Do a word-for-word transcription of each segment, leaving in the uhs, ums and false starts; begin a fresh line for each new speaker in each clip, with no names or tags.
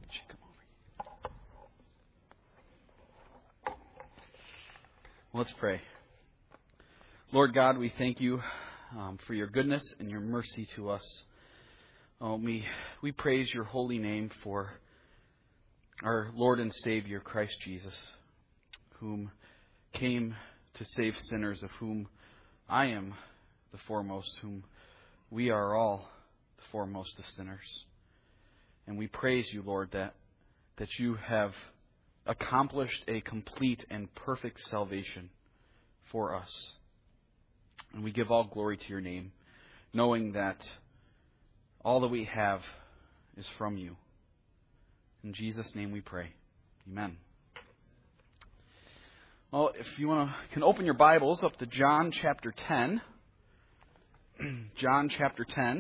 Let's pray. Lord God, we thank you um, for your goodness and your mercy to us. Oh, we, we praise your holy name for our Lord and Savior, Christ Jesus, whom came to save sinners, of whom I am the foremost, whom we are all the foremost of sinners. And we praise you, Lord, that, that you have accomplished a complete and perfect salvation for us. And we give all glory to your name, knowing that all that we have is from you. In Jesus' name we pray. Amen. Well, if you want to, can open your Bibles up to John chapter ten. John chapter ten.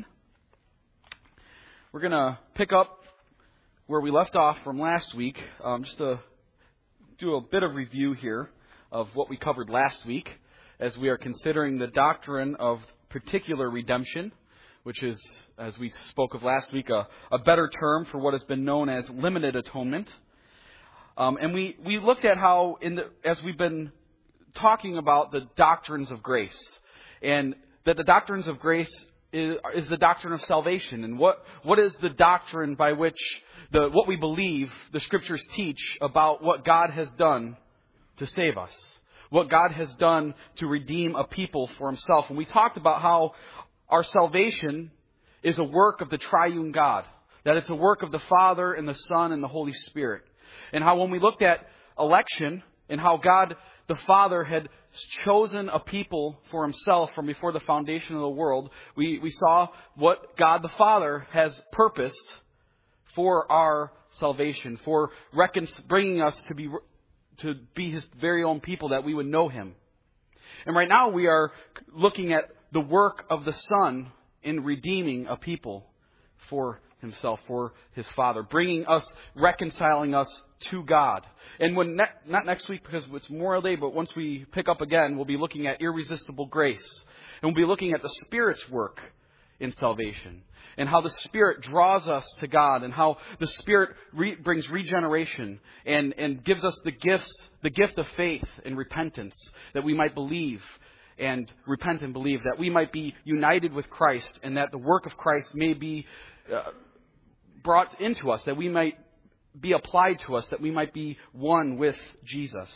We're going to pick up where we left off from last week, um, just to do a bit of review here of what we covered last week as we are considering the doctrine of particular redemption, which is, as we spoke of last week, a, a better term for what has been known as limited atonement. Um, and we, we looked at how, in the, as we've been talking about the doctrines of grace, and that the doctrines of grace is, is the doctrine of salvation, and what, what is the doctrine by which the what we believe the Scriptures teach about what God has done to save us, what God has done to redeem a people for himself. And we talked about how our salvation is a work of the triune God, that it's a work of the Father and the Son and the Holy Spirit. And how when we looked at election and how God the Father had chosen a people for himself from before the foundation of the world, we, we saw what God the Father has purposed for our salvation, for recon- bringing us to be to be his very own people, that we would know him. And right now we are looking at the work of the Son in redeeming a people for himself, for his Father, bringing us, reconciling us to God. And when ne- not next week because it's Memorial Day, but once we pick up again, we'll be looking at irresistible grace. And we'll be looking at the Spirit's work in salvation, and how the Spirit draws us to God, and how the Spirit re- brings regeneration and, and gives us the gifts, the gift of faith and repentance, that we might believe and repent and believe, that we might be united with Christ, and that the work of Christ may be uh, brought into us, that we might be applied to us, that we might be one with Jesus.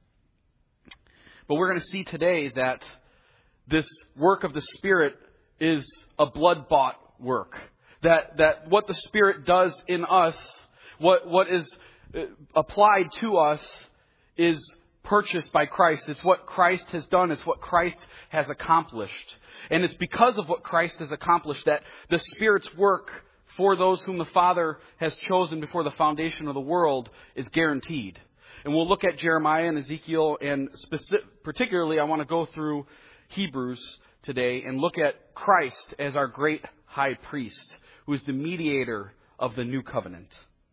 But we're going to see today that this work of the Spirit is a blood-bought work. That that what the Spirit does in us, what what is applied to us, is purchased by Christ. It's what Christ has done. It's what Christ has accomplished. And it's because of what Christ has accomplished that the Spirit's work for those whom the Father has chosen before the foundation of the world is guaranteed. And we'll look at Jeremiah and Ezekiel, and specific, particularly I want to go through Hebrews today and look at Christ as our great high priest, who is the mediator of the new covenant.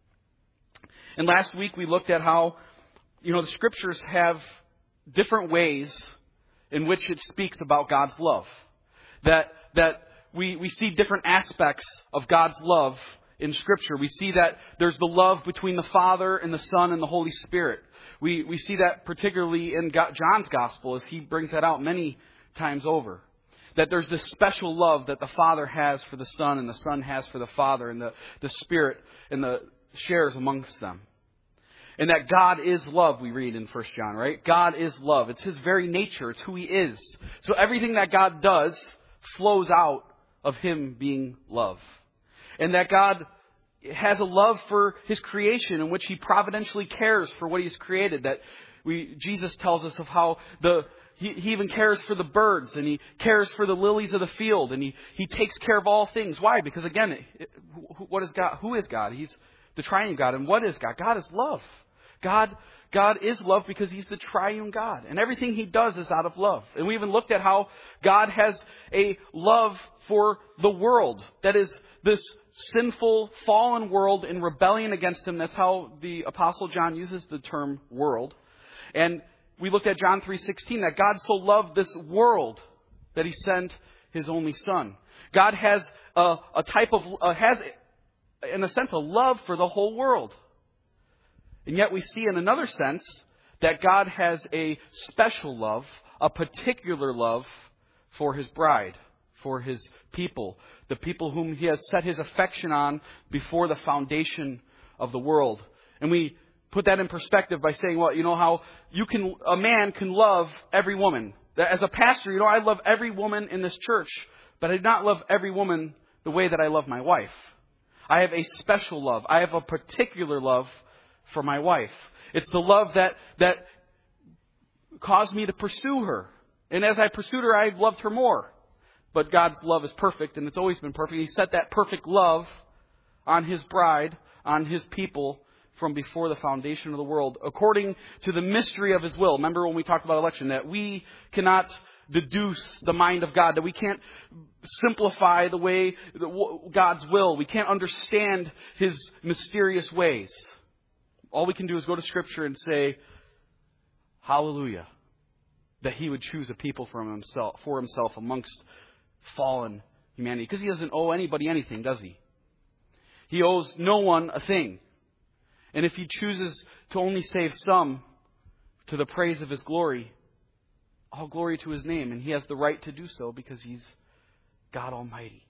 And last week we looked at how, you know, the Scriptures have different ways in which it speaks about God's love. That that we, we see different aspects of God's love in Scripture. We see that there's the love between the Father and the Son and the Holy Spirit. We we see that particularly in John's Gospel, as he brings that out many times over. That there's this special love that the Father has for the Son and the Son has for the Father, and the, the Spirit and the shares amongst them. And that God is love, we read in First John, right? God is love. It's his very nature. It's who he is. So everything that God does flows out of him being love. And that God has a love for his creation, in which he providentially cares for what he's created. That we Jesus tells us of how the He, he even cares for the birds, and he cares for the lilies of the field, and he, he takes care of all things. Why? Because again, it, it, what is God? Who is God? He's the triune God. And what is God? God is love. God, God is love because he's the triune God. And everything he does is out of love. And we even looked at how God has a love for the world. That is this sinful, fallen world in rebellion against him. That's how the Apostle John uses the term world. And we looked at John three sixteen, that God so loved this world that he sent his only Son. God has a, a type of uh, has in a sense, a love for the whole world. And yet we see in another sense that God has a special love, a particular love for His bride, for His people, the people whom He has set His affection on before the foundation of the world. And we put that in perspective by saying, well, you know how you can, a man can love every woman. As a pastor, you know, I love every woman in this church, but I do not love every woman the way that I love my wife. I have a special love. I have a particular love for my wife. It's the love that, that caused me to pursue her. And as I pursued her, I loved her more. But God's love is perfect, and it's always been perfect. He set that perfect love on His bride, on His people, from before the foundation of the world, according to the mystery of His will. Remember when we talked about election, that we cannot deduce the mind of God, that we can't simplify the way, God's will. We can't understand His mysterious ways. All we can do is go to Scripture and say, hallelujah, that He would choose a people from himself, for Himself amongst fallen humanity. Because He doesn't owe anybody anything, does He? He owes no one a thing. And if He chooses to only save some to the praise of His glory, all glory to His name. And He has the right to do so because He's God Almighty.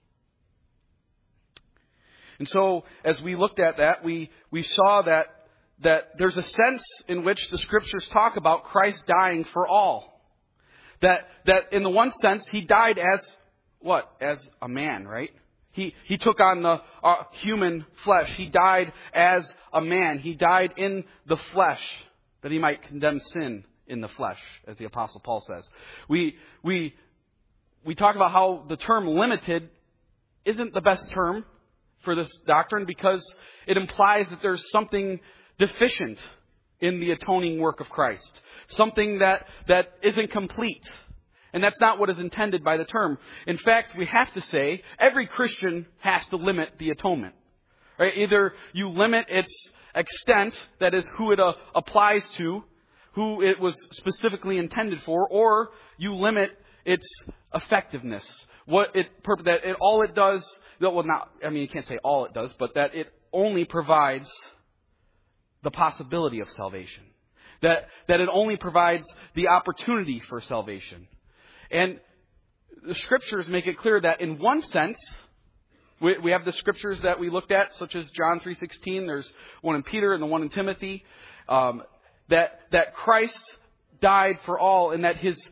And so, as we looked at that, we, we saw that, that there's a sense in which the Scriptures talk about Christ dying for all. That, that in the one sense, He died as, what? As a man, right? He, he took on the uh, human flesh. He died as a man. He died in the flesh that He might condemn sin in the flesh, as the Apostle Paul says. We, we, we talk about how the term limited isn't the best term for this doctrine because it implies that there's something deficient in the atoning work of Christ. Something that, that isn't complete. And that's not what is intended by the term. In fact, we have to say every Christian has to limit the atonement. Right? Either you limit its extent, that is who it uh, applies to, who it was specifically intended for, or you limit its effectiveness. What it that it all it does, well, not I mean you can't say all it does, but that it only provides the possibility of salvation. That that it only provides the opportunity for salvation. And the Scriptures make it clear that in one sense, we, we have the Scriptures that we looked at, such as John three sixteen. There's one in Peter and the one in Timothy. Um, that, that Christ died for all and that His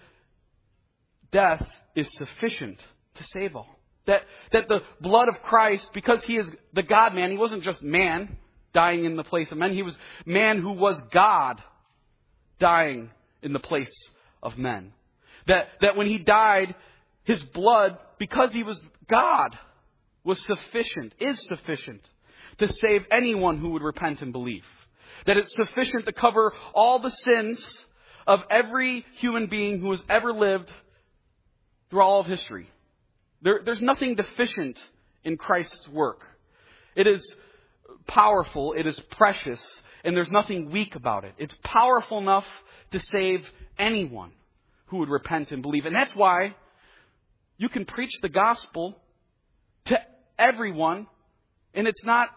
death is sufficient to save all. That, that the blood of Christ, because He is the God-man, He wasn't just man dying in the place of men. He was man who was God dying in the place of men. That, that when He died, His blood, because He was God, was sufficient, is sufficient to save anyone who would repent and believe. That it's sufficient to cover all the sins of every human being who has ever lived through all of history. There, there's nothing deficient in Christ's work. It is powerful, it is precious, and there's nothing weak about it. It's powerful enough to save anyone who would repent and believe. And that's why you can preach the gospel to everyone, and it's not,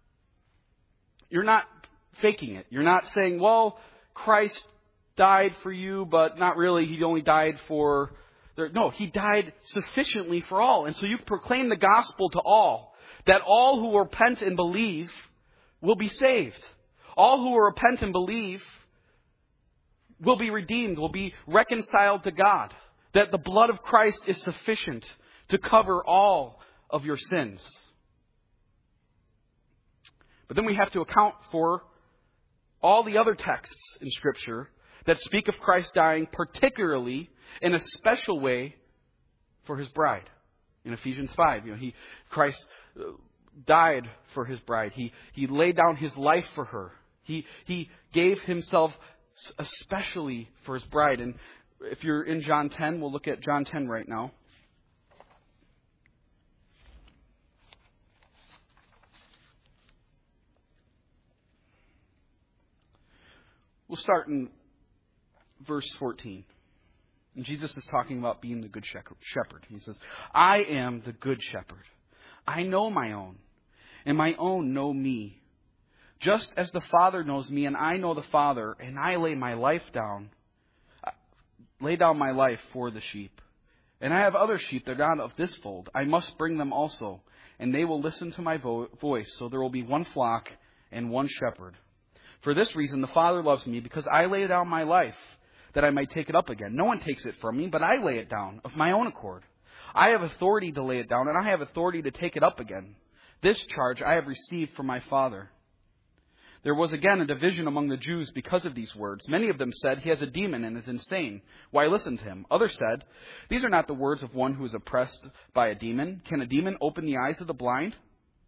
you're not faking it. You're not saying, well, Christ died for you, but not really. He only died for, no, He died sufficiently for all. And so you proclaim the gospel to all, that all who repent and believe will be saved. All who will repent and believe will be redeemed, will be reconciled to God. That the blood of Christ is sufficient to cover all of your sins. But then we have to account for all the other texts in Scripture that speak of Christ dying, particularly in a special way for His bride. In Ephesians five, you know, he Christ died for His bride. He he laid down His life for her. He he gave Himself especially for His bride. And if you're in John ten, we'll look at John ten right now. We'll start in verse fourteen. And Jesus is talking about being the good shepherd. He says, I am the good shepherd. I know my own, and my own know me. Just as the Father knows me, and I know the Father, and I lay my life down, lay down my life for the sheep. And I have other sheep that are not of this fold. I must bring them also, and they will listen to my vo- voice. So there will be one flock and one shepherd. For this reason the Father loves me, because I lay down my life, that I might take it up again. No one takes it from me, but I lay it down of my own accord. I have authority to lay it down, and I have authority to take it up again. This charge I have received from my Father. There was again a division among the Jews because of these words. Many of them said, he has a demon and is insane. Why listen to him? Others said, these are not the words of one who is oppressed by a demon. Can a demon open the eyes of the blind?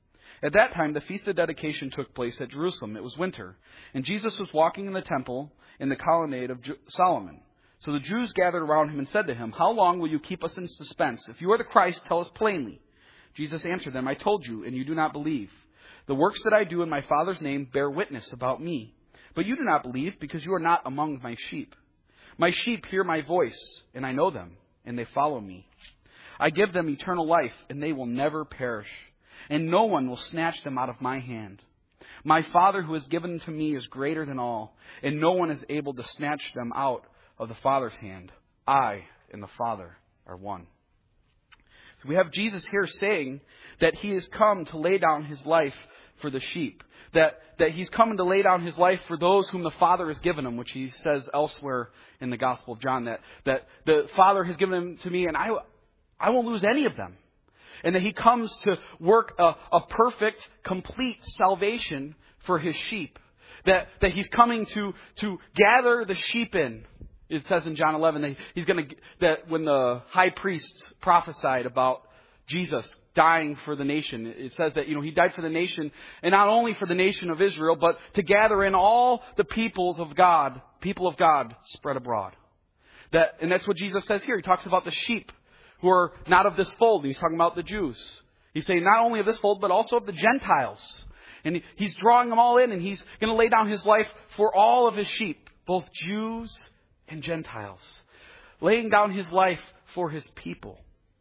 At that time, the Feast of Dedication took place at Jerusalem. It was winter, and Jesus was walking in the temple in the colonnade of Solomon. So the Jews gathered around him and said to him, how long will you keep us in suspense? If you are the Christ, tell us plainly. Jesus answered them, I told you, and you do not believe. The works that I do in my Father's name bear witness about me. But you do not believe, because you are not among my sheep. My sheep hear my voice, and I know them, and they follow me. I give them eternal life, and they will never perish, and no one will snatch them out of my hand. My Father who has given them to me is greater than all, and no one is able to snatch them out of the Father's hand. I and the Father are one. So we have Jesus here saying that he has come to lay down his life for the sheep. That, that he's coming to lay down his life for those whom the Father has given him, which he says elsewhere in the Gospel of John, that, that the Father has given them to me, and I, I won't lose any of them. And that he comes to work a, a perfect, complete salvation for his sheep. That, that he's coming to, to gather the sheep in. It says in John eleven that he's going to, that when the high priest prophesied about Jesus dying for the nation, it says that, you know, he died for the nation, and not only for the nation of Israel, but to gather in all the peoples of God, people of God spread abroad. That, and that's what Jesus says here. He talks about the sheep who are not of this fold. He's talking about the Jews. He's saying not only of this fold, but also of the Gentiles. And he's drawing them all in, and he's going to lay down his life for all of his sheep, both Jews and Gentiles. Laying down his life for his people.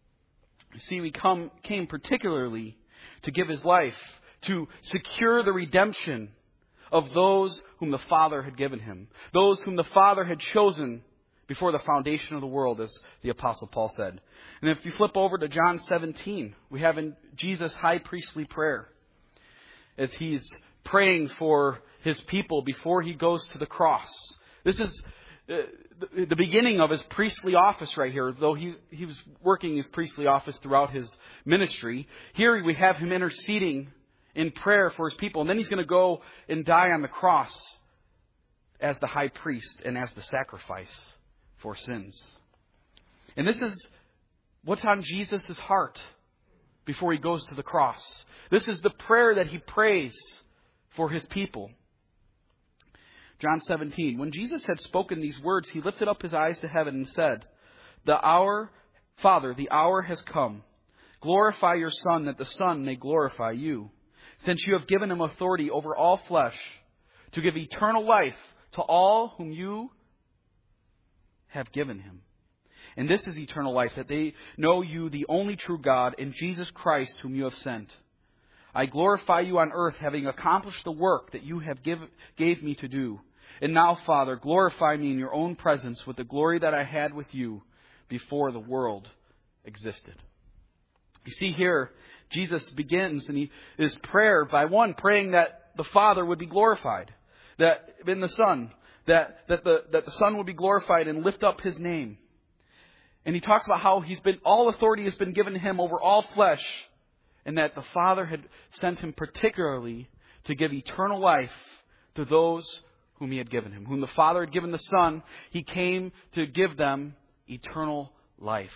You see, he come, came particularly to give his life, to secure the redemption of those whom the Father had given him. Those whom the Father had chosen before the foundation of the world, as the Apostle Paul said. And if you flip over to John seventeen, we have in Jesus' high priestly prayer, as he's praying for his people before he goes to the cross. This is the beginning of his priestly office right here, though he, he was working his priestly office throughout his ministry. Here we have him interceding in prayer for his people. And then he's going to go and die on the cross as the high priest and as the sacrifice for sins. And this is what's on Jesus' heart before he goes to the cross. This is the prayer that he prays for his people. John seventeen, when Jesus had spoken these words, he lifted up his eyes to heaven and said, The hour, Father, the hour has come. Glorify your Son, that the Son may glorify you, since you have given him authority over all flesh, to give eternal life to all whom you have given him. And this is eternal life, that they know you, the only true God, and Jesus Christ, whom you have sent. I glorify you on earth, having accomplished the work that you have give, gave me to do. And now, Father, glorify me in your own presence with the glory that I had with you before the world existed. You see here, Jesus begins in his prayer by one, praying that the Father would be glorified, that in the Son, that, that, the, that the Son would be glorified and lift up his name. And he talks about how he's been, all authority has been given to him over all flesh, and that the Father had sent him particularly to give eternal life to those whom he had given him. Whom the Father had given the Son, he came to give them eternal life.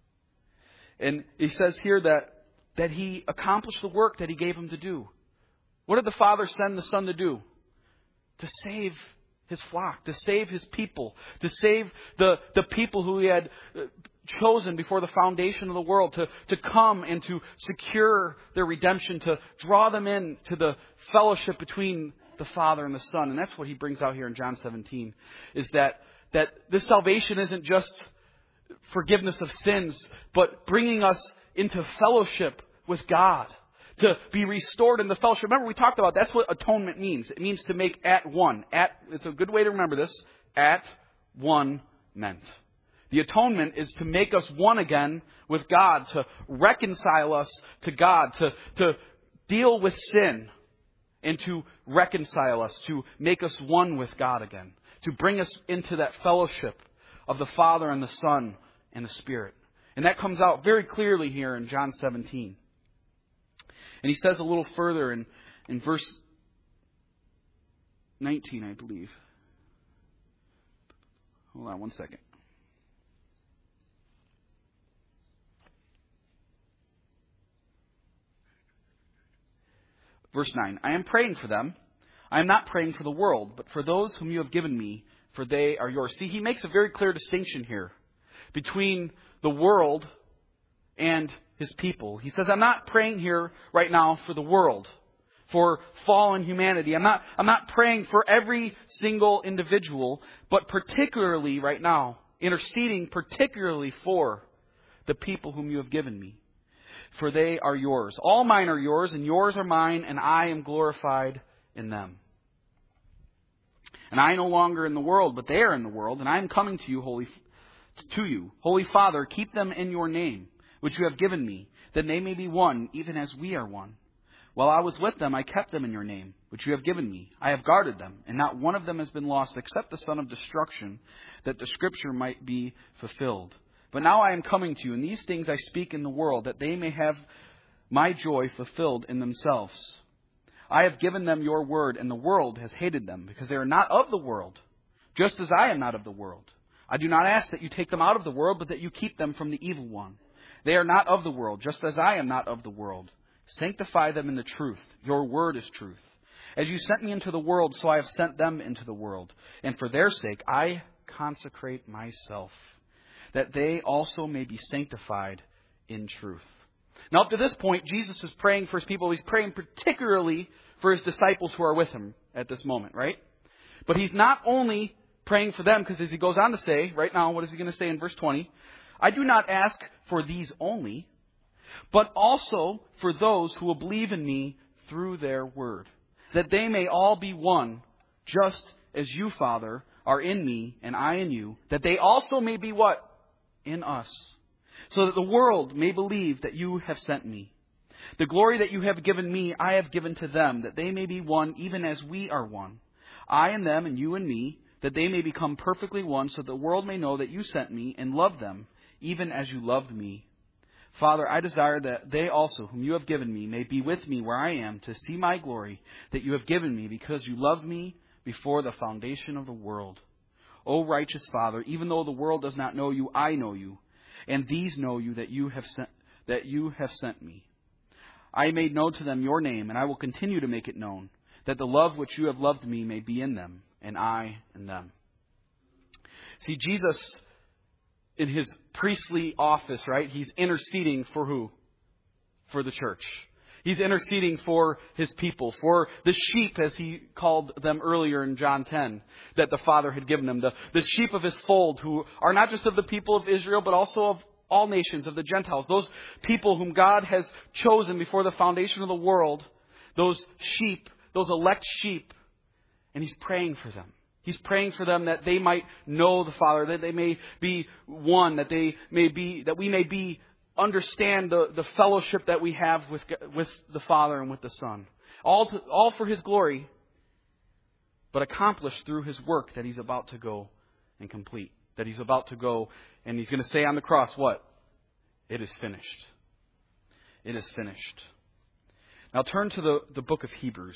And he says here that, that he accomplished the work that he gave him to do. What did the Father send the Son to do? To save his flock, to save his people, to save the, the people who he had chosen before the foundation of the world, to, to come and to secure their redemption, to draw them in to the fellowship between the Father and the Son. And that's what he brings out here in John seventeen, is that, that this salvation isn't just forgiveness of sins, but bringing us into fellowship with God. to be restored in the fellowship. Remember, we talked about that's what atonement means. It means to make at one. At it's a good way to remember this. At one meant. The atonement is to make us one again with God, to reconcile us to God, to, to deal with sin, and to reconcile us, to make us one with God again, to bring us into that fellowship of the Father and the Son and the Spirit. And that comes out very clearly here in John seventeen. And he says a little further in, in verse nineteen, I believe. Hold on one second. Verse nine, I am praying for them. I am not praying for the world, but for those whom you have given me, for they are yours. See, he makes a very clear distinction here between the world and his people. He says, I'm not praying here right now for the world, for fallen humanity. I'm not, I'm not praying for every single individual, but particularly right now, interceding particularly for the people whom you have given me. For they are yours. All mine are yours, and yours are mine, and I am glorified in them. And I no longer in the world, but they are in the world, and I am coming to you, holy, to you. Holy Father, keep them in your name, which you have given me, that they may be one, even as we are one. While I was with them, I kept them in your name, which you have given me. I have guarded them, and not one of them has been lost, except the son of destruction, that the scripture might be fulfilled. But now I am coming to you, and these things I speak in the world, that they may have my joy fulfilled in themselves. I have given them your word, and the world has hated them, because they are not of the world, just as I am not of the world. I do not ask that you take them out of the world, but that you keep them from the evil one. They are not of the world, just as I am not of the world. Sanctify them in the truth. Your word is truth. As you sent me into the world, so I have sent them into the world. And for their sake, I consecrate myself, that they also may be sanctified in truth. Now, up to this point, Jesus is praying for his people. He's praying particularly for his disciples who are with him at this moment, right? But he's not only praying for them, because as he goes on to say, right now, what is he going to say in verse twenty? I do not ask for these only, but also for those who will believe in me through their word, that they may all be one, just as you, Father, are in me and I in you, that they also may be what? In us, so that the world may believe that you have sent me. The glory that you have given me, I have given to them, that they may be one, even as we are one. I and them, and you and me, that they may become perfectly one, so that the world may know that you sent me and loved them, even as you loved me. Father, I desire that they also, whom you have given me, may be with me where I am, to see my glory that you have given me, because you loved me before the foundation of the world. O righteous Father, even though the world does not know you, I know you, and these know you that you have sent, that you have sent me. I made known to them your name, and I will continue to make it known, that the love which you have loved me may be in them, and I in them. See, Jesus, in his priestly office, right, he's interceding for who? For the church. He's interceding for his people, for the sheep, as he called them earlier in John ten, that the Father had given him. The, the sheep of his fold, who are not just of the people of Israel, but also of all nations, of the Gentiles. Those people whom God has chosen before the foundation of the world, those sheep, those elect sheep. And he's praying for them. He's praying for them that they might know the Father, that they may be one, that they may be, that we may be understand the, the fellowship that we have with with the Father and with the Son. All to, all for his glory, but accomplished through his work that he's about to go and complete. That he's about to go and he's going to say on the cross, what? It is finished. It is finished. Now turn to the, the book of Hebrews.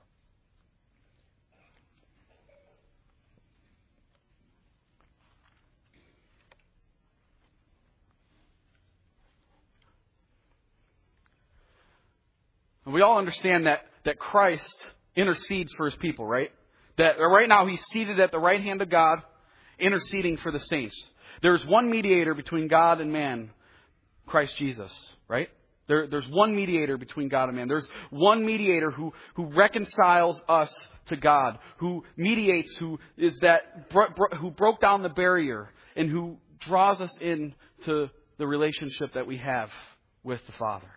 And we all understand that, that Christ intercedes for his people, right? That right now he's seated at the right hand of God, interceding for the saints. There's one mediator between God and man, Christ Jesus, right? There, there's one mediator between God and man. There's one mediator who, who reconciles us to God, who mediates, who is that bro, bro, who broke down the barrier and who draws us into the relationship that we have with the Father.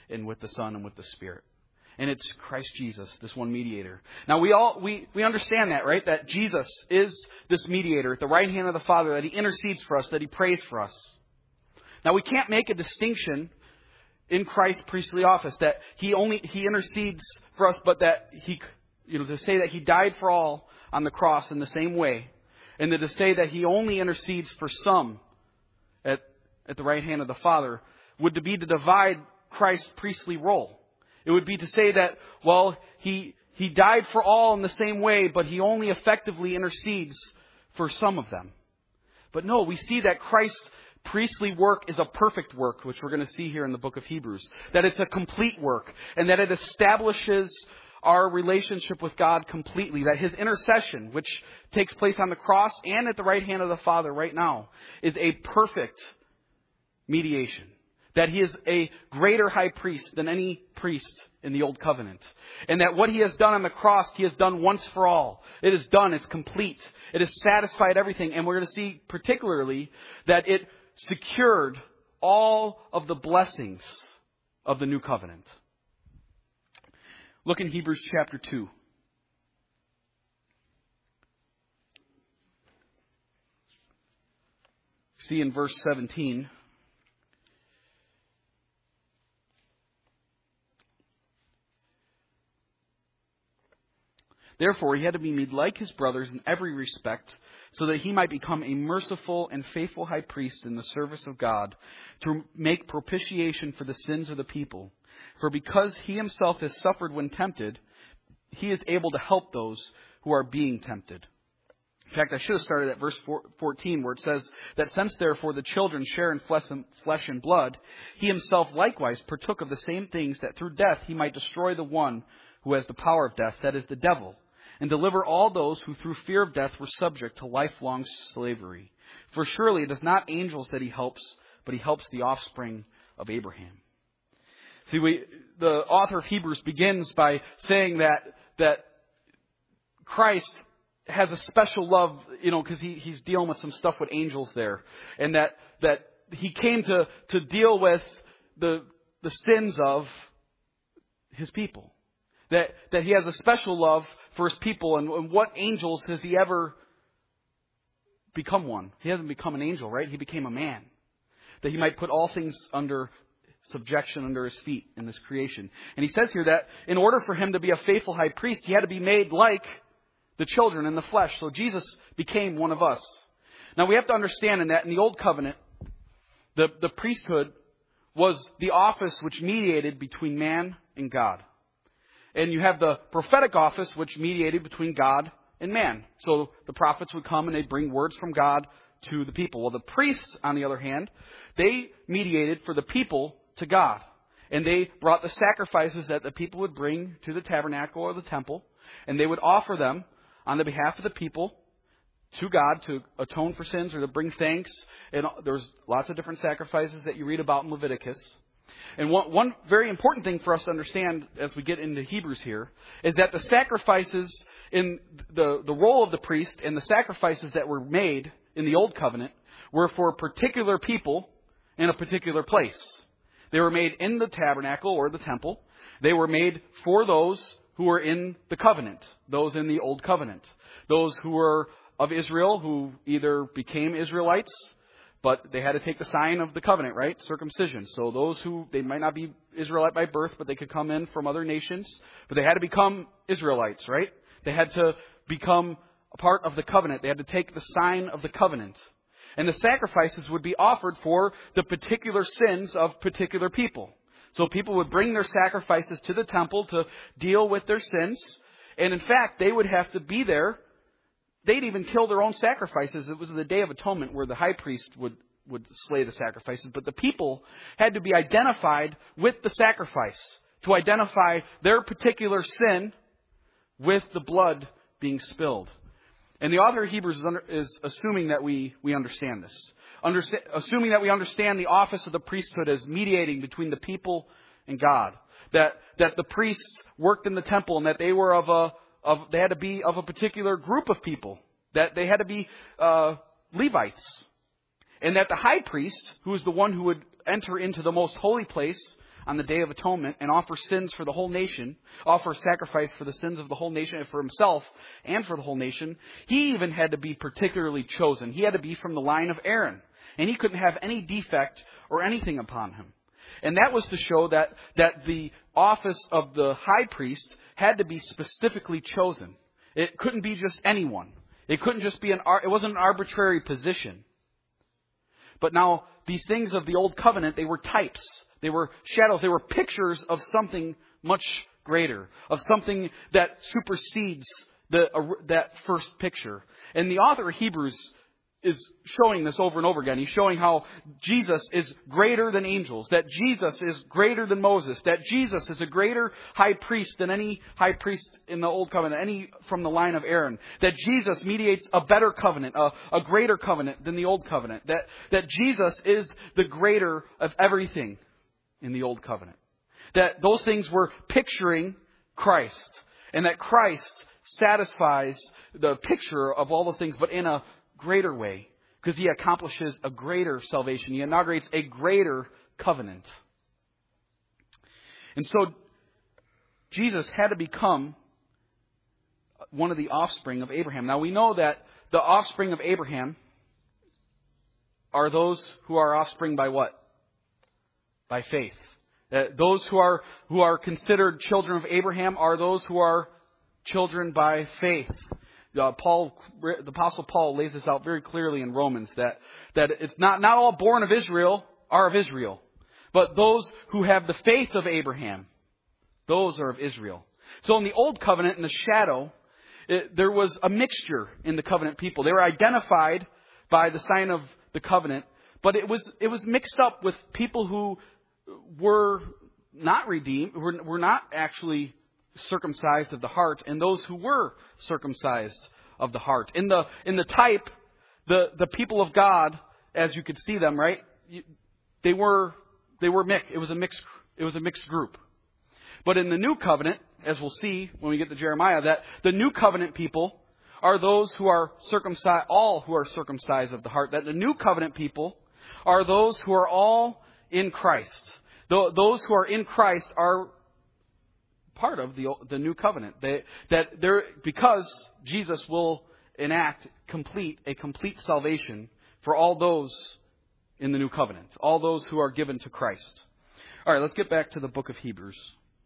and with the Son and with the Spirit. And it's Christ Jesus, this one mediator. Now we all we, we understand that, right? That Jesus is this mediator at the right hand of the Father, that He intercedes for us, that He prays for us. Now we can't make a distinction in Christ's priestly office that He only He intercedes for us, but that He, you know, to say that He died for all on the cross in the same way, and then to say that He only intercedes for some at at the right hand of the Father would be to divide Christ's priestly role. It would be to say that, well, he he died for all in the same way, but He only effectively intercedes for some of them. But no, we see that Christ's priestly work is a perfect work, which we're going to see here in the book of Hebrews. That it's a complete work, and that it establishes our relationship with God completely. That His intercession, which takes place on the cross and at the right hand of the Father right now, is a perfect mediation. That He is a greater high priest than any priest in the Old Covenant. And that what He has done on the cross, He has done once for all. It is done. It's complete. It has satisfied everything. And we're going to see particularly that it secured all of the blessings of the New Covenant. Look in Hebrews chapter two. See in verse seventeen. Therefore, He had to be made like His brothers in every respect, so that He might become a merciful and faithful high priest in the service of God, to make propitiation for the sins of the people. For because He Himself has suffered when tempted, He is able to help those who are being tempted. In fact, I should have started at verse fourteen, where it says that since therefore the children share in flesh and blood, He Himself likewise partook of the same things, that through death He might destroy the one who has the power of death, that is, the devil, and deliver all those who through fear of death were subject to lifelong slavery. For surely it is not angels that He helps, but He helps the offspring of Abraham. See, we, the author of Hebrews begins by saying that that Christ has a special love, you know, because he, he's dealing with some stuff with angels there, and that that He came to to deal with the the sins of His people. That that He has a special love for His people. And, and what angels has He ever become one? He hasn't become an angel, right? He became a man. That He might put all things under subjection under His feet in this creation. And He says here that in order for Him to be a faithful high priest, He had to be made like the children in the flesh. So Jesus became one of us. Now we have to understand in that in the Old Covenant, the, the priesthood was the office which mediated between man and God. And you have the prophetic office, which mediated between God and man. So the prophets would come and they'd bring words from God to the people. Well, the priests, on the other hand, they mediated for the people to God. And they brought the sacrifices that the people would bring to the tabernacle or the temple. And they would offer them on the behalf of the people to God to atone for sins or to bring thanks. And there's lots of different sacrifices that you read about in Leviticus. And one, one very important thing for us to understand as we get into Hebrews here is that the sacrifices in the, the role of the priest and the sacrifices that were made in the Old Covenant were for particular people in a particular place. They were made in the tabernacle or the temple. They were made for those who were in the covenant, those in the Old Covenant, those who were of Israel who either became Israelites, but they had to take the sign of the covenant, right? Circumcision. So those who, they might not be Israelite by birth, but they could come in from other nations. But they had to become Israelites, right? They had to become a part of the covenant. They had to take the sign of the covenant. And the sacrifices would be offered for the particular sins of particular people. So people would bring their sacrifices to the temple to deal with their sins. And in fact, they would have to be there. They'd even kill their own sacrifices. It was the Day of Atonement where the high priest would, would slay the sacrifices. But the people had to be identified with the sacrifice to identify their particular sin with the blood being spilled. And the author of Hebrews is, under, is assuming that we, we understand this. Understand, assuming that we understand the office of the priesthood as mediating between the people and God. That, that the priests worked in the temple and that they were of a Of, they had to be of a particular group of people, that they had to be uh, Levites, and that the high priest, who was the one who would enter into the most holy place on the Day of Atonement and offer sins for the whole nation, offer sacrifice for the sins of the whole nation and for himself and for the whole nation, he even had to be particularly chosen. He had to be from the line of Aaron. And he couldn't have any defect or anything upon him. And that was to show that, that the office of the high priest had to be specifically chosen. It couldn't be just anyone. It couldn't just be an, it wasn't an arbitrary position. But now, these things of the Old Covenant, they were types. They were shadows. They were pictures of something much greater. Of something that supersedes the, uh, that first picture. And the author of Hebrews is showing this over and over again. He's showing how Jesus is greater than angels, that Jesus is greater than Moses, that Jesus is a greater high priest than any high priest in the Old Covenant, any from the line of Aaron, that Jesus mediates a better covenant, a, a greater covenant than the Old Covenant, that, that Jesus is the greater of everything in the Old Covenant, that those things were picturing Christ, and that Christ satisfies the picture of all those things, but in a greater way, because he accomplishes a greater salvation. He inaugurates a greater covenant. And so Jesus had to become one of the offspring of Abraham. Now we know that the offspring of Abraham are those who are offspring by what? By faith. That those who are who are considered children of Abraham are those who are children by faith. Uh, Paul, the Apostle Paul lays this out very clearly in Romans, that, that it's not, not all born of Israel are of Israel, but those who have the faith of Abraham, those are of Israel. So in the Old Covenant, in the shadow, it, there was a mixture in the covenant people. They were identified by the sign of the covenant, but it was it was mixed up with people who were not redeemed, were, were not actually circumcised of the heart, and those who were circumcised of the heart. In the in the type, the, the people of God, as you could see them, right? They were they were mixed. It was a mixed it was a mixed group. But in the new covenant, as we'll see when we get to Jeremiah, that the new covenant people are those who are circumcised, all who are circumcised of the heart. That the new covenant people are those who are all in Christ. Those who are in Christ are part of the the new covenant. They, that there, because Jesus will enact complete a complete salvation for all those in the new covenant, all those who are given to Christ. All right, let's get back to the book of Hebrews.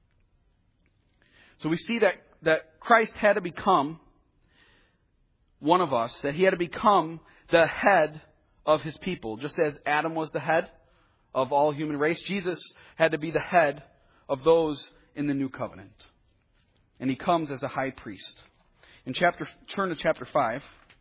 So we see that that Christ had to become one of us, that he had to become the head of his people, just as Adam was the head of all human race. Jesus had to be the head of those in the new covenant. And he comes as a high priest. In chapter, turn to chapter five.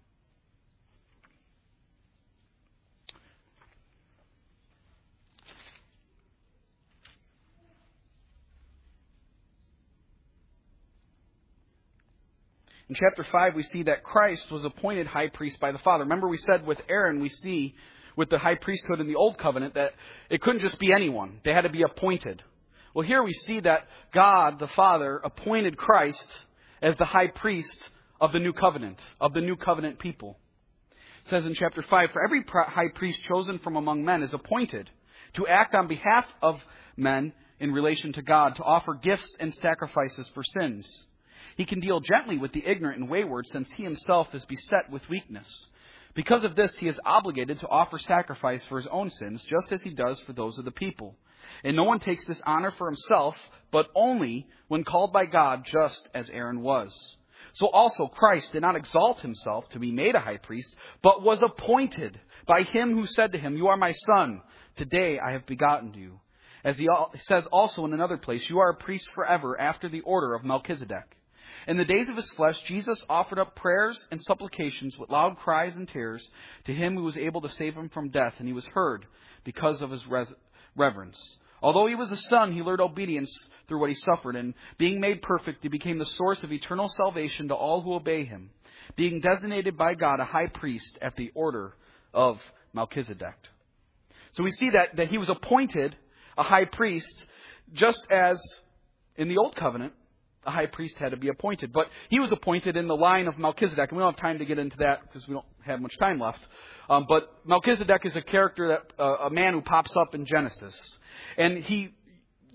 In chapter five, we see that Christ was appointed high priest by the Father. Remember, we said with Aaron, we see with the high priesthood in the Old Covenant that it couldn't just be anyone. They had to be appointed. Well, here we see that God, the Father, appointed Christ as the high priest of the new covenant, of the new covenant people. It says in chapter five, "For every high priest chosen from among men is appointed to act on behalf of men in relation to God, to offer gifts and sacrifices for sins. He can deal gently with the ignorant and wayward, since he himself is beset with weakness. Because of this, he is obligated to offer sacrifice for his own sins, just as he does for those of the people. And no one takes this honor for himself, but only when called by God, just as Aaron was. So also Christ did not exalt himself to be made a high priest, but was appointed by him who said to him, 'You are my son. Today I have begotten you.' As he says also in another place, 'You are a priest forever after the order of Melchizedek.' In the days of his flesh, Jesus offered up prayers and supplications with loud cries and tears to him who was able to save him from death, and he was heard because of his res- reverence. Although he was a son, he learned obedience through what he suffered, and being made perfect, he became the source of eternal salvation to all who obey him, being designated by God a high priest at the order of Melchizedek." So we see that, that he was appointed a high priest, just as in the Old Covenant, a high priest had to be appointed. But he was appointed in the line of Melchizedek, and we don't have time to get into that because we don't have much time left. Um, but Melchizedek is a character, that uh, a man who pops up in Genesis. And he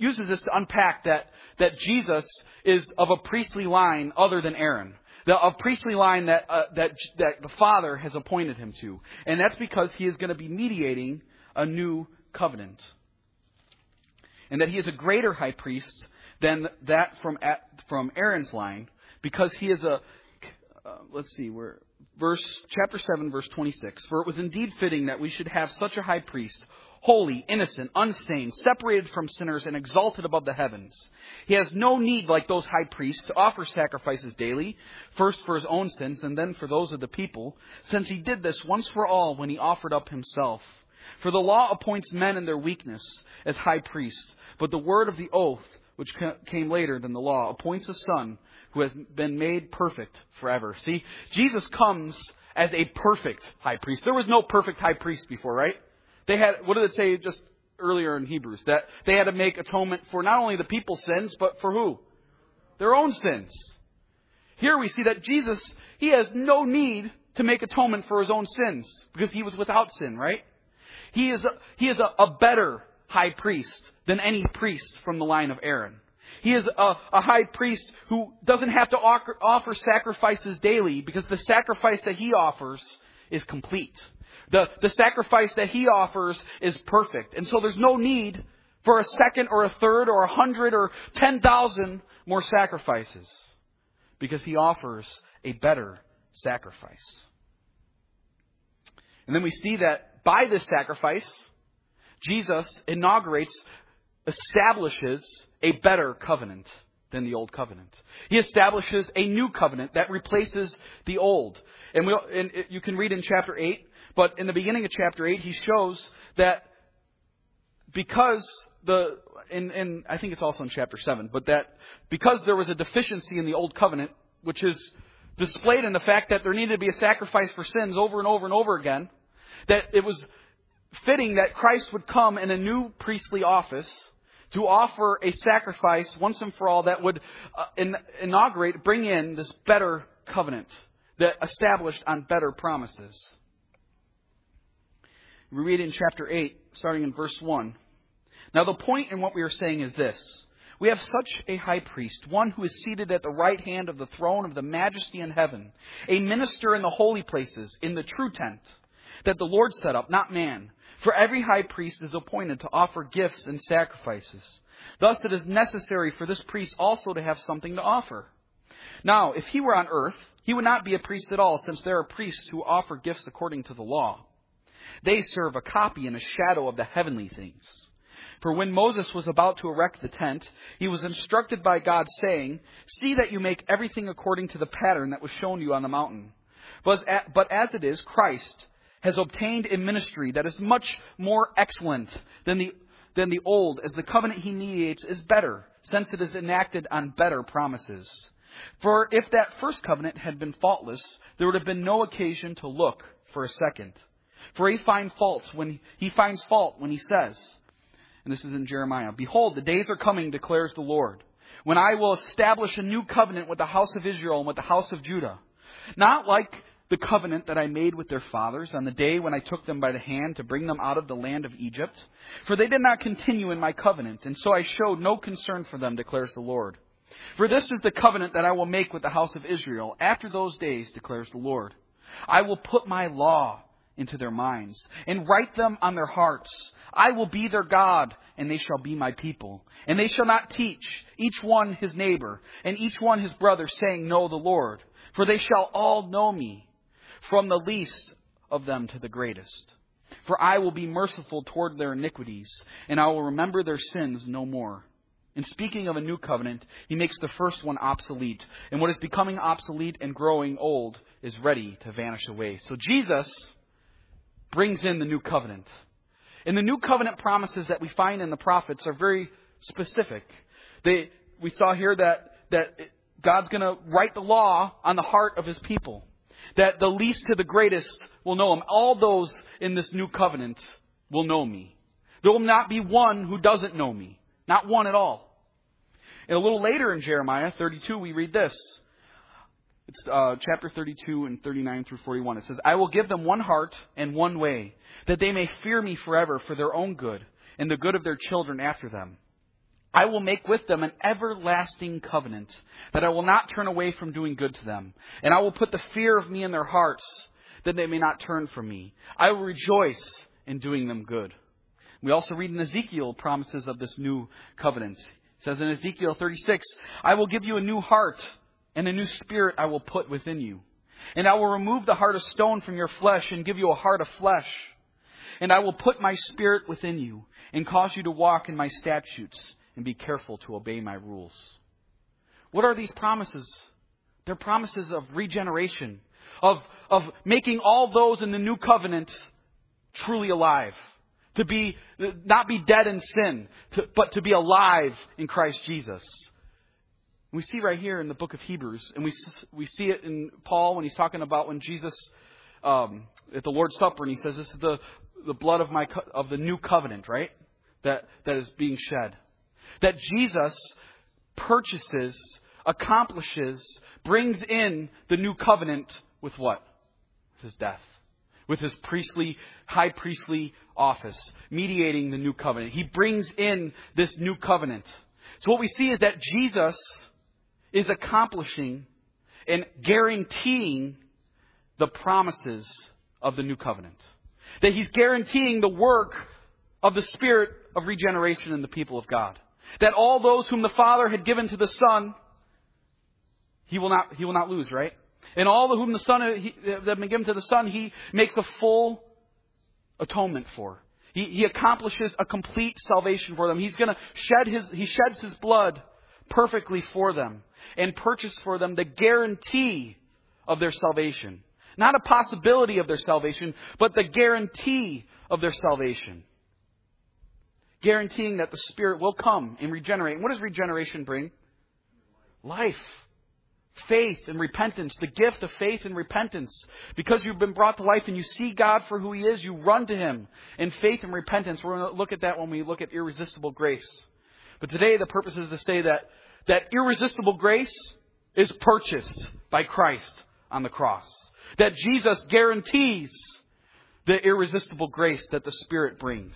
uses this to unpack that, that Jesus is of a priestly line other than Aaron. The a priestly line that, uh, that, that the Father has appointed him to. And that's because he is going to be mediating a new covenant. And that he is a greater high priest than that from, from Aaron's line, because he is a, uh, let's see, where, verse, chapter seven, verse twenty-six. For it was indeed fitting that we should have such a high priest, holy, innocent, unstained, separated from sinners, and exalted above the heavens. He has no need, like those high priests, to offer sacrifices daily, first for his own sins and then for those of the people, since he did this once for all when he offered up himself. For the law appoints men in their weakness as high priests, but the word of the oath, which came later than the law, appoints a son who has been made perfect forever. See, Jesus comes as a perfect high priest. There was no perfect high priest before, right? They had, what did it say just earlier in Hebrews? That they had to make atonement for not only the people's sins, but for who? Their own sins. Here we see that Jesus, he has no need to make atonement for his own sins, because he was without sin, right? He is a, he is a, a better high priest than any priest from the line of Aaron. He is a, a high priest who doesn't have to offer, offer sacrifices daily, because the sacrifice that he offers is complete. The, the sacrifice that he offers is perfect. And so there's no need for a second or a third or a hundred or ten thousand more sacrifices, because he offers a better sacrifice. And then we see that by this sacrifice, Jesus inaugurates, establishes a better covenant than the old covenant. He establishes a new covenant that replaces the old. And, we'll, and you can read in chapter eight, but in the beginning of chapter eight, he shows that because the, in, in, I think it's also in chapter seven, but that because there was a deficiency in the old covenant, which is displayed in the fact that there needed to be a sacrifice for sins over and over and over again, that it was fitting that Christ would come in a new priestly office to offer a sacrifice once and for all that would uh, in, inaugurate, bring in this better covenant that established on better promises. We read in chapter eight, starting in verse one. Now the point in what we are saying is this. We have such a high priest, one who is seated at the right hand of the throne of the majesty in heaven, a minister in the holy places, in the true tent, that the Lord set up, not man. For every high priest is appointed to offer gifts and sacrifices. Thus it is necessary for this priest also to have something to offer. Now, if he were on earth, he would not be a priest at all, since there are priests who offer gifts according to the law. They serve a copy and a shadow of the heavenly things. For when Moses was about to erect the tent, he was instructed by God, saying, "See that you make everything according to the pattern that was shown you on the mountain." But as it is, Christ has obtained a ministry that is much more excellent than the, than the old, as the covenant he mediates is better, since it is enacted on better promises. For if that first covenant had been faultless, there would have been no occasion to look for a second. For he finds faults when he finds fault when he says, and this is in Jeremiah, "Behold, the days are coming, declares the Lord, when I will establish a new covenant with the house of Israel and with the house of Judah, not like the covenant that I made with their fathers on the day when I took them by the hand to bring them out of the land of Egypt. For they did not continue in my covenant, and so I showed no concern for them, declares the Lord. For this is the covenant that I will make with the house of Israel after those days, declares the Lord. I will put my law into their minds and write them on their hearts. I will be their God, and they shall be my people. And they shall not teach each one his neighbor and each one his brother, saying, Know the Lord. For they shall all know me, from the least of them to the greatest. For I will be merciful toward their iniquities, and I will remember their sins no more." In speaking of a new covenant, he makes the first one obsolete. And what is becoming obsolete and growing old is ready to vanish away. So Jesus brings in the new covenant. And the new covenant promises that we find in the prophets are very specific. They, we saw here that, that God's going to write the law on the heart of his people. That the least to the greatest will know him. All those in this new covenant will know me. There will not be one who doesn't know me. Not one at all. And a little later in Jeremiah thirty-two, we read this. It's uh, chapter thirty-two and thirty-nine through forty-one. It says, "I will give them one heart and one way, that they may fear me forever for their own good and the good of their children after them. I will make with them an everlasting covenant, that I will not turn away from doing good to them. And I will put the fear of me in their hearts, that they may not turn from me. I will rejoice in doing them good. We also read in Ezekiel promises of this new covenant. It says in Ezekiel thirty-six, I will give you a new heart, and a new spirit I will put within you. And I will remove the heart of stone from your flesh, and give you a heart of flesh. And I will put my spirit within you, and cause you to walk in my statutes, and be careful to obey my rules. What are these promises? They're promises of regeneration, of, of making all those in the new covenant truly alive. To be, not be dead in sin, to, but to be alive in Christ Jesus. We see right here in the book of Hebrews, and we we see it in Paul when he's talking about when Jesus, um, at the Lord's Supper, and he says, this is the, the blood of my co- of the new covenant, right? That that is being shed. That Jesus purchases, accomplishes, brings in the new covenant with what? With his death. With his priestly, high priestly office, mediating the new covenant. He brings in this new covenant. So what we see is that Jesus is accomplishing and guaranteeing the promises of the new covenant. That he's guaranteeing the work of the Spirit of regeneration in the people of God. That all those whom the Father had given to the Son, he will not, he will not lose, right? And all the whom the Son he, that have been given to the Son, he makes a full atonement for. He, he accomplishes a complete salvation for them. He's going to shed his, he sheds his blood perfectly for them and purchase for them the guarantee of their salvation. Not a possibility of their salvation, but the guarantee of their salvation. Guaranteeing that the Spirit will come and regenerate. And what does regeneration bring? Life. Faith and repentance. The gift of faith and repentance. Because you've been brought to life and you see God for who He is, you run to Him in faith and repentance. We're going to look at that when we look at irresistible grace. But today the purpose is to say that that irresistible grace is purchased by Christ on the cross. That Jesus guarantees the irresistible grace that the Spirit brings.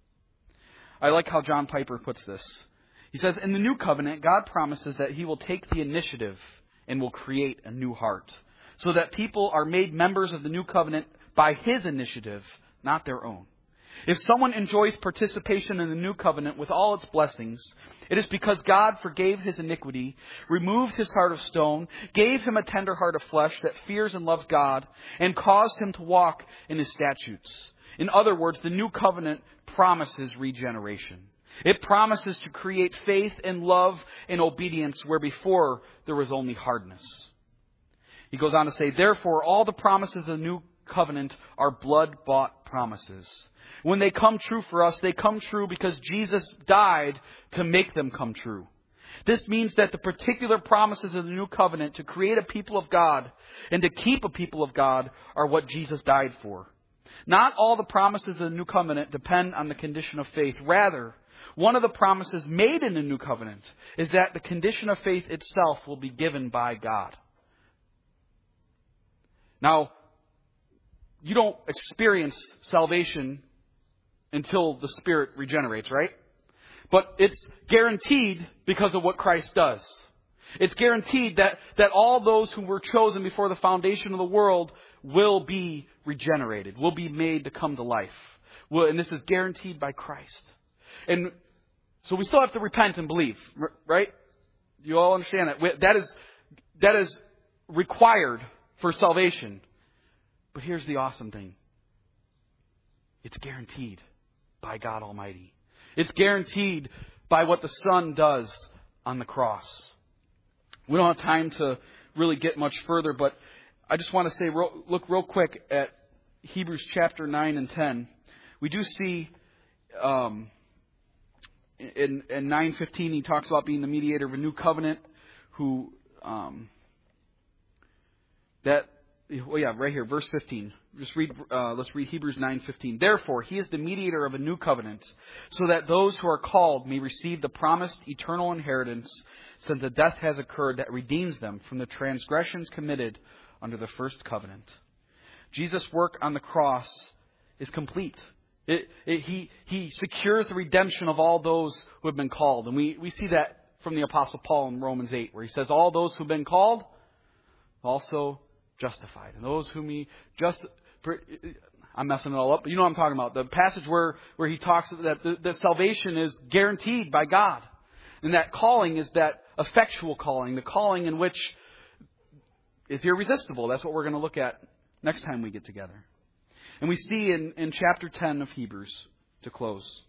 I like how John Piper puts this. He says, in the new covenant, God promises that He will take the initiative and will create a new heart, so that people are made members of the new covenant by His initiative, not their own. If someone enjoys participation in the new covenant with all its blessings, it is because God forgave his iniquity, removed his heart of stone, gave him a tender heart of flesh that fears and loves God, and caused him to walk in His statutes. In other words, the new covenant promises regeneration. It promises to create faith and love and obedience where before there was only hardness. He goes on to say, therefore, all the promises of the new covenant are blood-bought promises. When they come true for us, they come true because Jesus died to make them come true. This means that the particular promises of the new covenant to create a people of God and to keep a people of God are what Jesus died for. Not all the promises of the new covenant depend on the condition of faith. Rather, one of the promises made in the new covenant is that the condition of faith itself will be given by God. Now, you don't experience salvation until the Spirit regenerates, right? But it's guaranteed because of what Christ does. It's guaranteed that, that all those who were chosen before the foundation of the world will be regenerated, will be made to come to life. Will, and this is guaranteed by Christ. And so we still have to repent and believe, right? You all understand that? That is, that is required for salvation. But here's the awesome thing. It's guaranteed by God Almighty. It's guaranteed by what the Son does on the cross. We don't have time to really get much further, but I just want to say, look real quick at Hebrews chapter nine and ten. We do see um, in, in nine fifteen, he talks about being the mediator of a new covenant, who um, that well, yeah, right here, verse fifteen. Just read. Uh, let's read Hebrews nine fifteen. Therefore, He is the mediator of a new covenant, so that those who are called may receive the promised eternal inheritance, since a death has occurred that redeems them from the transgressions committed under the first covenant. Jesus' work on the cross is complete. It, it, he, he secures the redemption of all those who have been called. And we, we see that from the Apostle Paul in Romans eight, where he says, all those who have been called, also justified. And those whom he just... I'm messing it all up, but you know what I'm talking about. The passage where, where he talks that, that, that salvation is guaranteed by God. And that calling is that effectual calling, the calling in which is irresistible. That's what we're going to look at next time we get together. And we see in, in chapter ten of Hebrews, to close,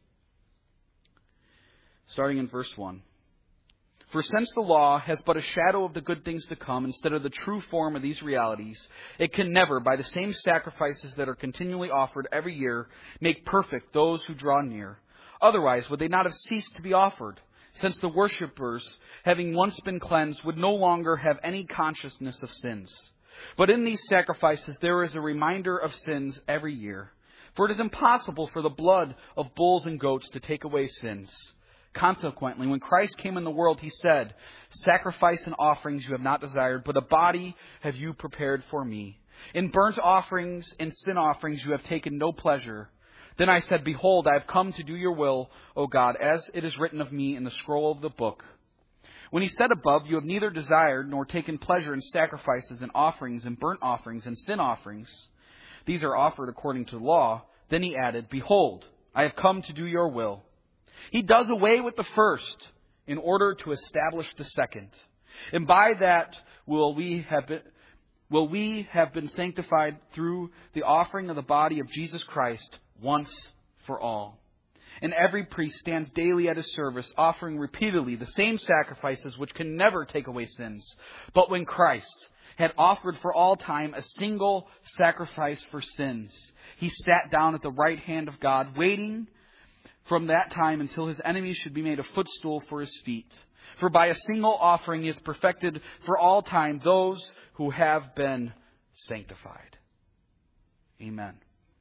starting in verse one. For since the law has but a shadow of the good things to come instead of the true form of these realities, it can never, by the same sacrifices that are continually offered every year, make perfect those who draw near. Otherwise, would they not have ceased to be offered, since the worshippers, having once been cleansed, would no longer have any consciousness of sins. But in these sacrifices there is a reminder of sins every year. For it is impossible for the blood of bulls and goats to take away sins. Consequently, when Christ came in the world, he said, sacrifice and offerings you have not desired, but a body have you prepared for me. In burnt offerings and sin offerings you have taken no pleasure. Then I said, behold, I have come to do your will, O God, as it is written of me in the scroll of the book. When he said above, you have neither desired nor taken pleasure in sacrifices and offerings and burnt offerings and sin offerings. These are offered according to the law. Then he added, behold, I have come to do your will. He does away with the first in order to establish the second. And by that will we have been, will we have been sanctified through the offering of the body of Jesus Christ once for all. And every priest stands daily at his service, offering repeatedly the same sacrifices which can never take away sins. But when Christ had offered for all time a single sacrifice for sins, he sat down at the right hand of God, waiting from that time until his enemies should be made a footstool for his feet. For by a single offering he has perfected for all time those who have been sanctified. Amen.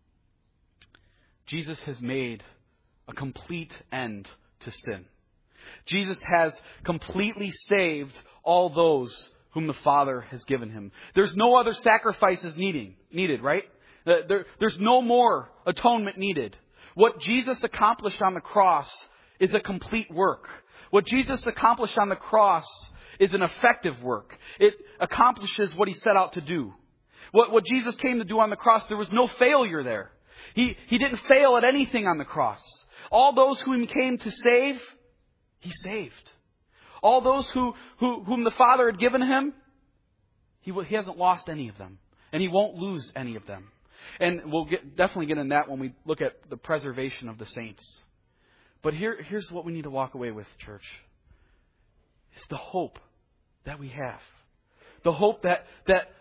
Jesus has made a complete end to sin. Jesus has completely saved all those whom the Father has given him. There's no other sacrifices needing, needed, right? There, there's no more atonement needed. What Jesus accomplished on the cross is a complete work. What Jesus accomplished on the cross is an effective work. It accomplishes what he set out to do. What, what Jesus came to do on the cross, there was no failure there. He, he didn't fail at anything on the cross. All those whom he came to save, he saved. All those who, who whom the Father had given him, he, he hasn't lost any of them. And he won't lose any of them. And we'll get, definitely get in that when we look at the preservation of the saints. But here, here's what we need to walk away with, church. It's the hope that we have. The hope that, that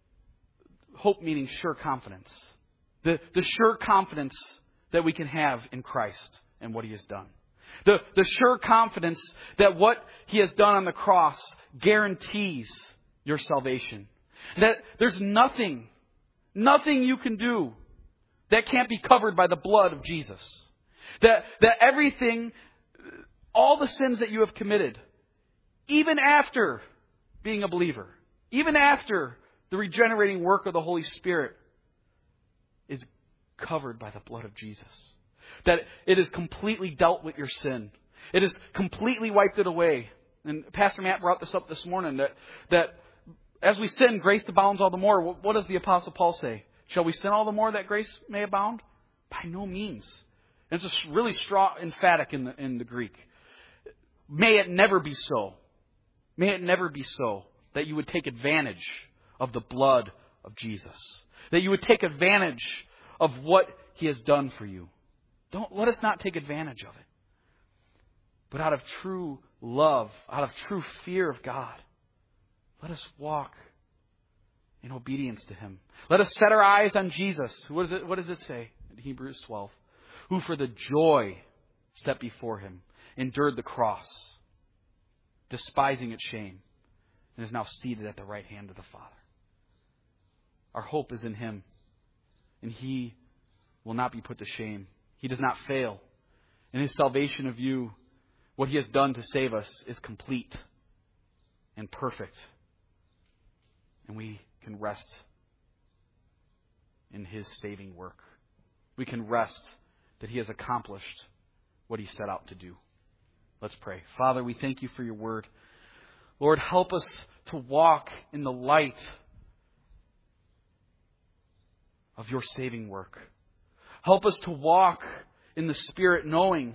hope meaning sure confidence. The, the sure confidence that we can have in Christ and what he has done. The, the sure confidence that what he has done on the cross guarantees your salvation. That there's nothing Nothing you can do that can't be covered by the blood of Jesus. That, that everything, all the sins that you have committed, even after being a believer, even after the regenerating work of the Holy Spirit, is covered by the blood of Jesus. That it has completely dealt with your sin. It has completely wiped it away. And Pastor Matt brought this up this morning, that that as we sin, grace abounds all the more. What does the Apostle Paul say? Shall we sin all the more that grace may abound? By no means. And it's a really strong, emphatic in the, in the Greek. May it never be so. May it never be so that you would take advantage of the blood of Jesus. That you would take advantage of what he has done for you. Don't let us not take advantage of it. But out of true love, out of true fear of God, let us walk in obedience to him. Let us set our eyes on Jesus. What does it, what does it say in Hebrews twelve? Who for the joy set before him endured the cross, despising its shame, and is now seated at the right hand of the Father. Our hope is in him, and he will not be put to shame. He does not fail. In his salvation of you, what he has done to save us is complete and perfect. And we can rest in his saving work. We can rest that He has accomplished what He set out to do. Let's pray. Father, we thank You for Your word. Lord, help us to walk in the light of Your saving work. Help us to walk in the Spirit, knowing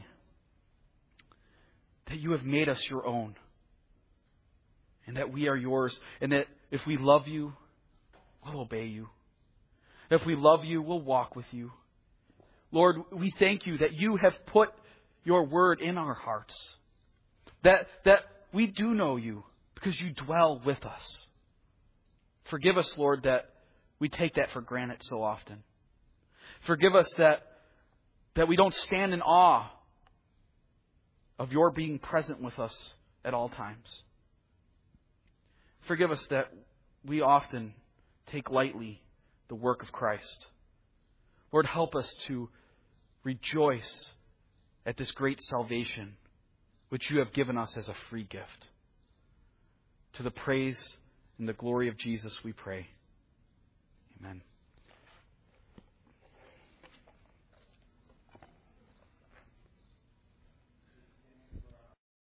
that You have made us Your own, and that we are Yours, and that if we love You, we'll obey You. If we love You, we'll walk with You. Lord, we thank You that You have put Your word in our hearts, that, that we do know You because You dwell with us. Forgive us, Lord, that we take that for granted so often. Forgive us that, that we don't stand in awe of Your being present with us at all times. Forgive us that we often take lightly the work of Christ. Lord, help us to rejoice at this great salvation which You have given us as a free gift. To the praise and the glory of Jesus we pray.